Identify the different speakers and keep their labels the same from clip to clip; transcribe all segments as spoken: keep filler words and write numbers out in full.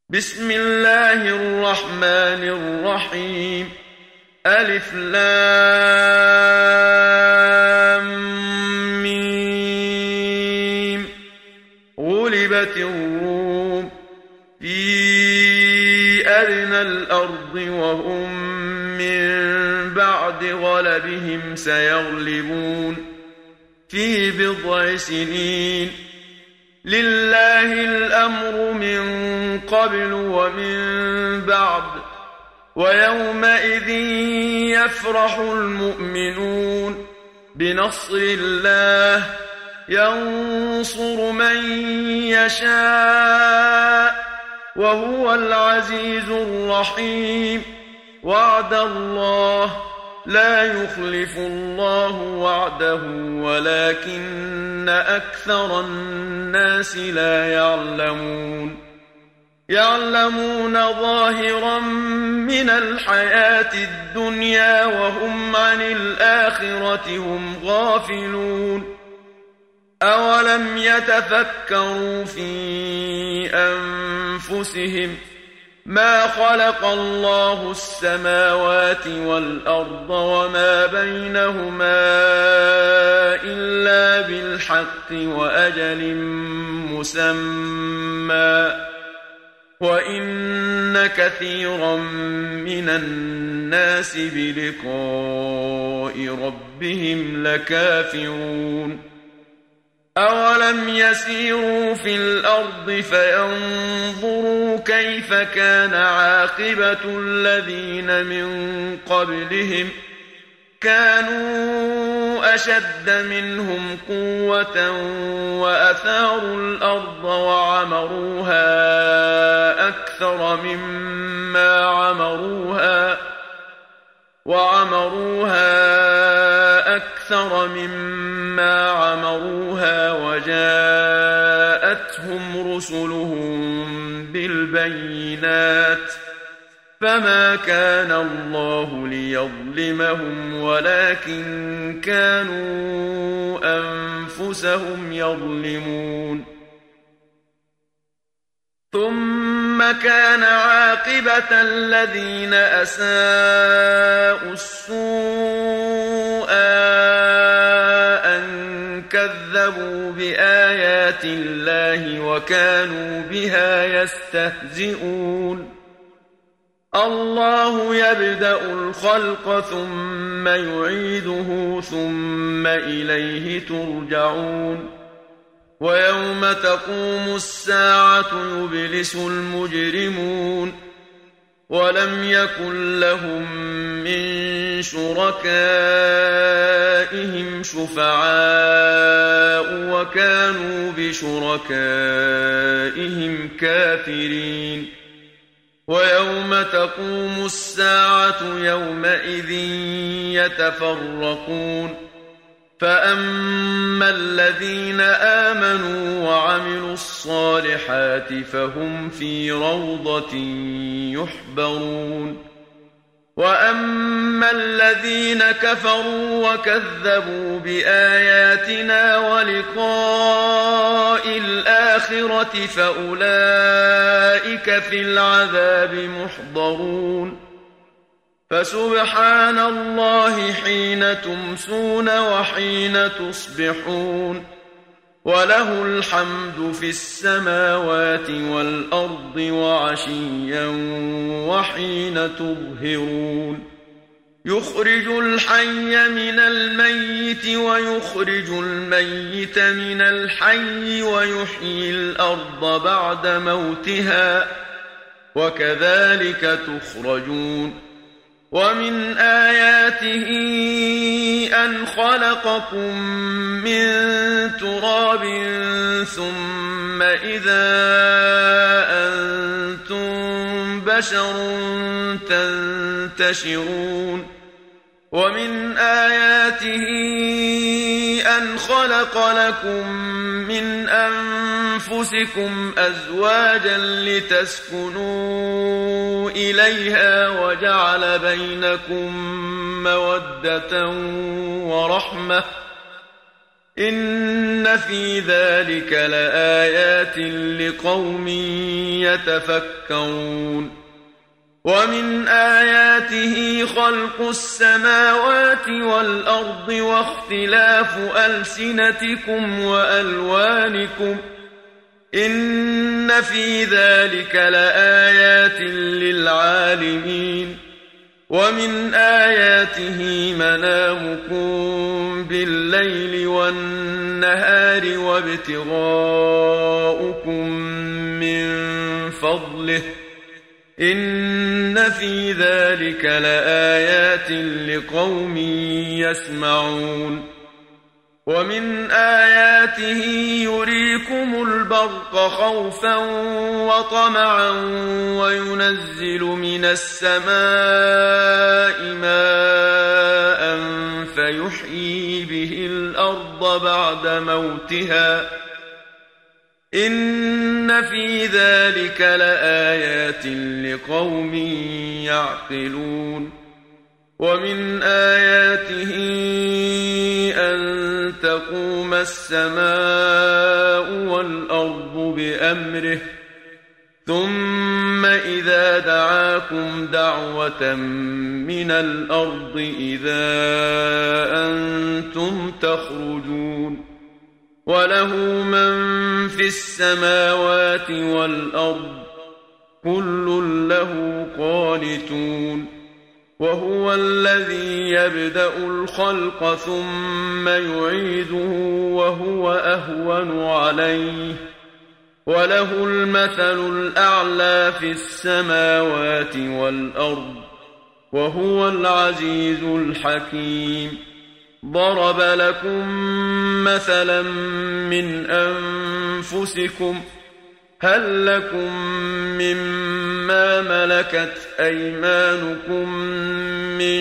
Speaker 1: بسم الله الرحمن الرحيم. ألف لام ميم. غلبت الروم في أدنى الأرض وهم من بعد غلبهم سيغلبون في بضع سنين. لله الأمر من قبل ومن بعد ويومئذ يفرح المؤمنون بنصر الله ينصر من يشاء وهو العزيز الرحيم. وعد الله لا يخلف الله وعده ولكن أكثر الناس لا يعلمون. يعلمون ظاهرا من الحياة الدنيا وهم عن الآخرة هم غافلون. أولم يتفكروا في أنفسهم ما خلق الله السماوات والأرض وما بينهما إلا بالحق وأجل مسمى وإن كثيرا من الناس بلقاء ربهم لكافرون. أولم يسيروا في الأرض فينظروا كيف كان عاقبة الذين من قبلهم كانوا أشد منهم قوة وأثاروا الأرض وعمروها أكثر مما عمروها وعمروها أكثر مما عمروها وجاءتهم رسلهم بالبينات فما كان الله ليظلمهم ولكن كانوا أنفسهم يظلمون. ثم كان عاقبة الذين أساءوا السوء أن كذبوا بآيات الله وكانوا بها يستهزئون. الله يبدأ الخلق ثم يعيده ثم إليه ترجعون. ويوم تقوم الساعة يبلس المجرمون ولم يكن لهم من شركائهم شفعاء وكانوا بشركائهم كافرين. ويوم تقوم الساعة يومئذ يتفرقون فأما الذين آمنوا وعملوا الصالحات فهم في روضة يحبرون. وأما الذين كفروا وكذبوا بآياتنا ولقاء الآخرة فأولئك في العذاب محضرون. فسبحان الله حين تمسون وحين تصبحون وله الحمد في السماوات والأرض وعشيا وحين تظهرون. يخرج الحي من الميت ويخرج الميت من الحي ويحيي الأرض بعد موتها وكذلك تخرجون. ومن آياته أن خلقكم من تراب ثم إذا أنتم بشر تنتشرون. ومن آياته أن خلق لكم من أنفسكم أزواجا لتسكنوا إليها وجعل بينكم مودة ورحمة إن في ذلك لآيات لقوم يتفكرون ومن آياته خلق السماوات والأرض واختلاف ألسنتكم وألوانكم إن في ذلك لآيات للعالمين ومن آياته منامكم بالليل والنهار وابتغاؤكم من فضله إن في ذلك لآيات لقوم يسمعون ومن آياته يريكم البرق خوفا وطمعا وينزل من السماء ماء فيحيي به الأرض بعد موتها إن في ذلك لآيات لقوم يعقلون ومن آياته أن تقوم السماء والأرض بأمره ثم إذا دعاكم دعوة من الأرض إذا أنتم تخرجون وله من في السماوات والأرض كل له قانتون وهو الذي يبدأ الخلق ثم يعيده وهو أهون عليه وله المثل الأعلى في السماوات والأرض وهو العزيز الحكيم ضرب لكم مثلا من أنفسكم هل لكم مما ملكت أيمانكم من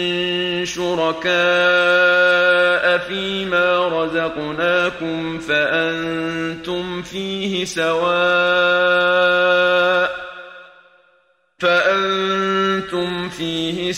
Speaker 1: شركاء فيما رزقناكم فأنتم فيه سواء فأنتم فيه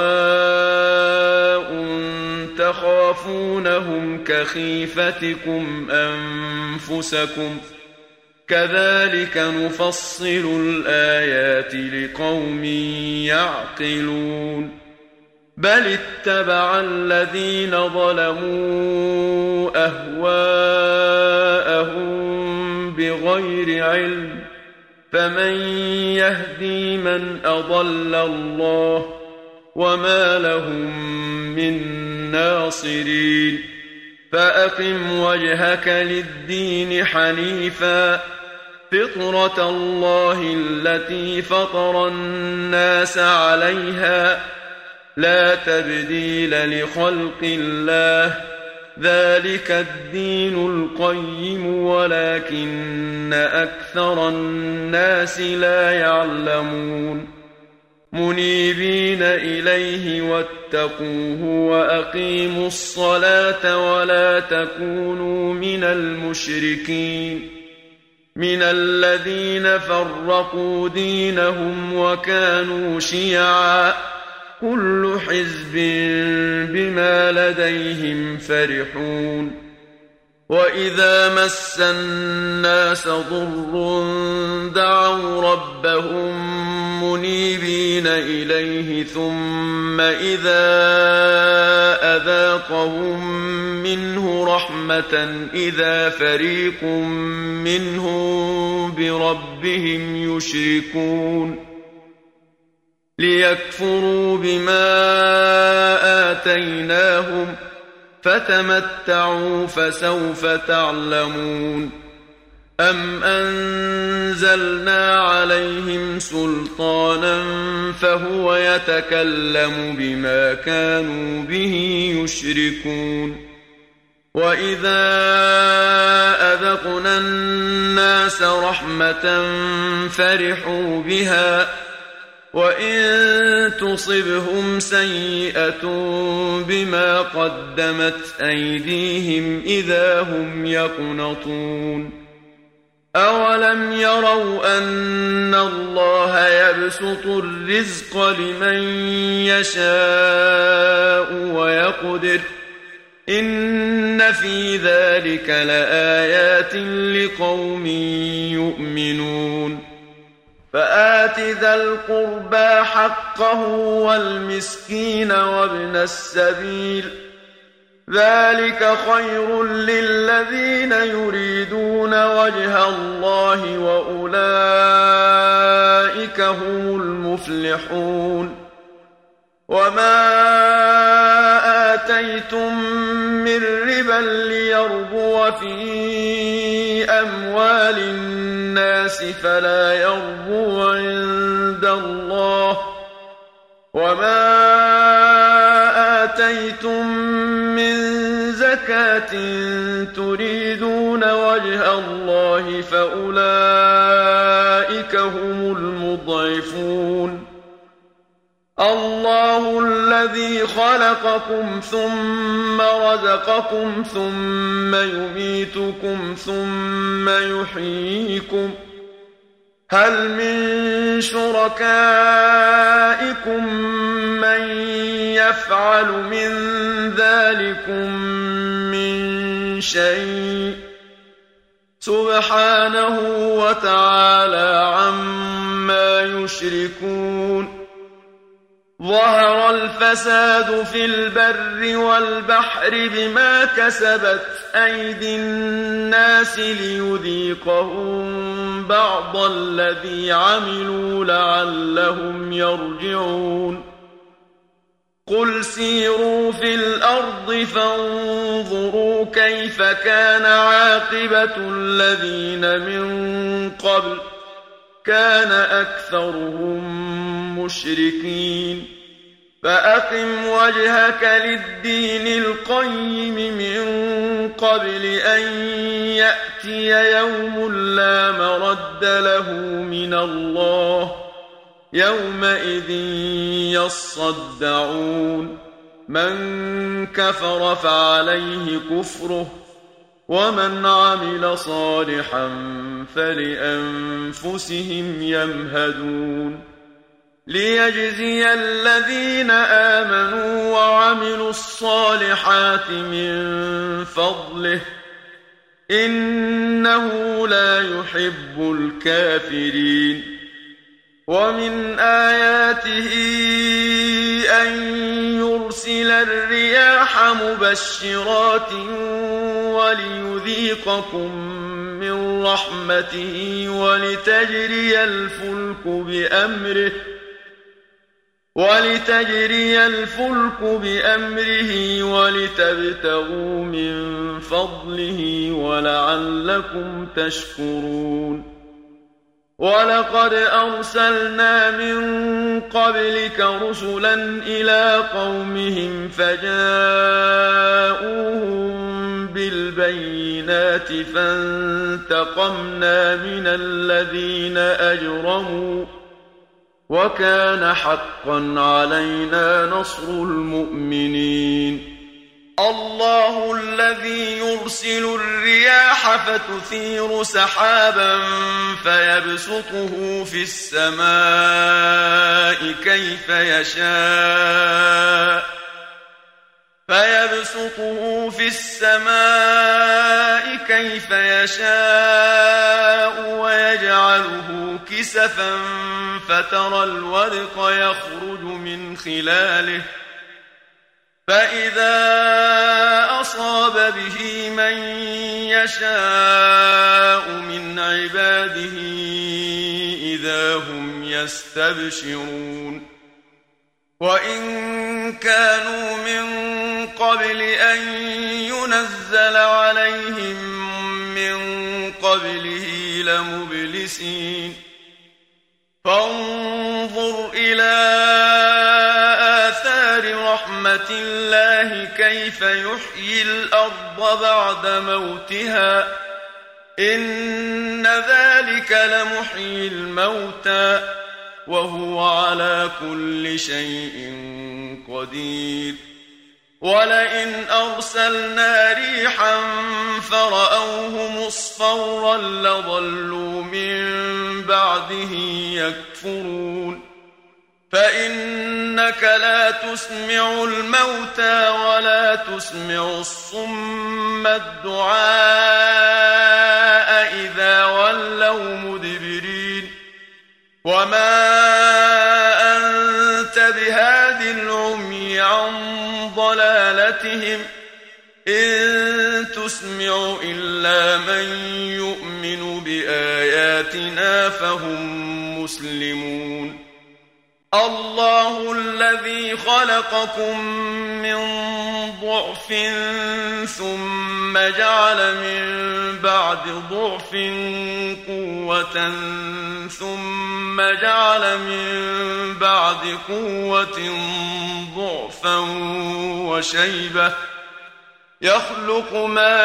Speaker 1: سواء تخافونهم كخيفتكم أنفسكم كذلك نفصل الآيات لقوم يعقلون بل اتبع الذين ظلموا أهواءهم بغير علم فمن يهدي من أضل الله وما لهم من ناصرين فأقم وجهك للدين حنيفا فطرة الله التي فطر الناس عليها لا تبديل لخلق الله ذلك الدين القيم ولكن أكثر الناس لا يعلمون منيبين إليه واتقوه وأقيموا الصلاة ولا تكونوا من المشركين من الذين فرقوا دينهم وكانوا شيعا كل حزب بما لديهم فرحون وإذا مس الناس ضر دعوا ربهم منيبين إليه ثم إذا أذاقهم منه رحمة إذا فريق منهم بربهم يشركون ليكفروا بما آتيناهم فتمتعوا فسوف تعلمون أم أنزلنا عليهم سلطانا فهو يتكلم بما كانوا به يشركون وإذا أذقنا الناس رحمة فرحوا بها وإن تصبهم سيئة بما قدمت أيديهم إذا هم يقنطون أولم يروا أن الله يبسط الرزق لمن يشاء ويقدر إن في ذلك لآيات لقوم يؤمنون فآت ذا القربى حقه والمسكين وابن السبيل ذلك خير للذين يريدون وجه الله وأولئك هم المفلحون وما آتيتم من ربا ليربو في أموال الناس فلا يربو عند الله وما آتيتم من زكاة تريدون وجه الله فأولئك هم المضعفون الله الذي خلقكم ثم رزقكم ثم يميتكم ثم يحييكم هل من شركائكم من يفعل من ذلكم من شيء سبحانه وتعالى عما يشركون ظهر الفساد في البر والبحر بما كسبت أيدي الناس ليذيقهم بعض الذي عملوا لعلهم يرجعون قل سيروا في الأرض فانظروا كيف كان عاقبة الذين من قبل كان أكثرهم مشركين فأقم وجهك للدين القيم من قبل أن يأتي يوم لا مرد له من الله يومئذ يصدعون من كفر فعليه كفره ومن عمل صالحا فلأنفسهم يمهدون ليجزي الذين آمنوا وعملوا الصالحات من فضله إنه لا يحب الكافرين ومن آياته أن يرسل الرياح مبشرات وليذيقكم من رحمته ولتجري الفلك بأمره ولتجري الفلك بأمره ولتبتغوا من فضله ولعلكم تشكرون ولقد أرسلنا من قبلك رسلا إلى قومهم فجاءوهم بالبينات فانتقمنا من الذين أجرموا وكان حقا علينا نصر المؤمنين الله الذي يرسل الرياح فتثير سحابا فيبسطه في السماء كيف يشاء فيبسطه في السماء كيف يشاء ويجعله كسفا فترى الودق يخرج من خلاله فإذا أصاب به من يشاء من عباده إذا هم يستبشرون وإن كانوا من قبل أن ينزل عليهم من قبله لمبلسين فانظر إلى آثار رحمة الله كيف يحيي الأرض بعد موتها إن ذلك لمحيي الموتى وهو على كل شيء قدير ولئن أرسلنا ريحا فرأوه مصفرا لظلوا من بعده يكفرون فإنك لا تسمع الموتى ولا تسمع الصم الدعاء إذا ولوا مدبرين وما أنت بهاد العمي عن ضلالتهم إن تسمع إلا من يؤمن بآياتنا فهم مسلمون الله الذي خلقكم من ضعف ثم جعل من بعد ضعف قوة ثم جعل من بعد قوة ضعفا وشيبة يخلق ما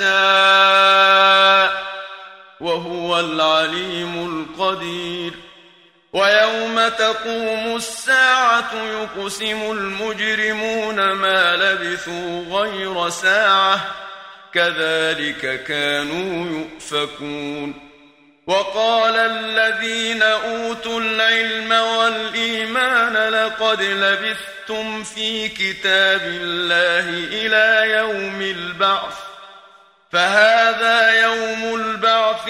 Speaker 1: يشاء وهو العليم القدير ويوم تقوم الساعة يقسم المجرمون ما لبثوا غير ساعة كذلك كانوا يؤفكون وقال الذين أوتوا العلم والإيمان لقد لبثتم في كتاب الله إلى يوم البعث فهذا يوم البعث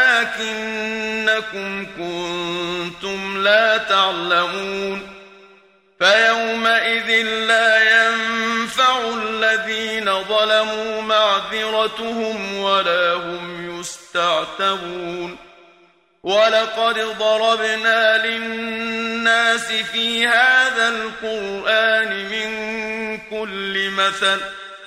Speaker 1: ولكنكم كنتم لا تعلمون فيومئذ لا ينفع الذين ظلموا معذرتهم ولا هم يستعتبون ولقد ضربنا للناس في هذا القرآن من كل مثل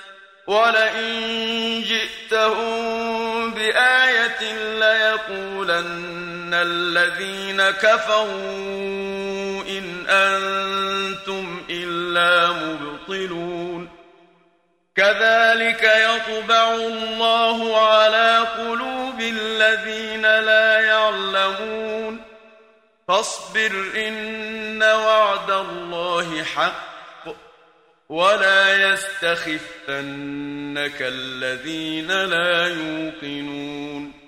Speaker 1: ولئن جئتهم بآية ليقولن الذين كفروا إن أنتم إلا مبطلون كذلك يطبع الله على قلوب الذين لا يعلمون فاصبر إن وعد الله حق ولا يستخفنك الذين لا يوقنون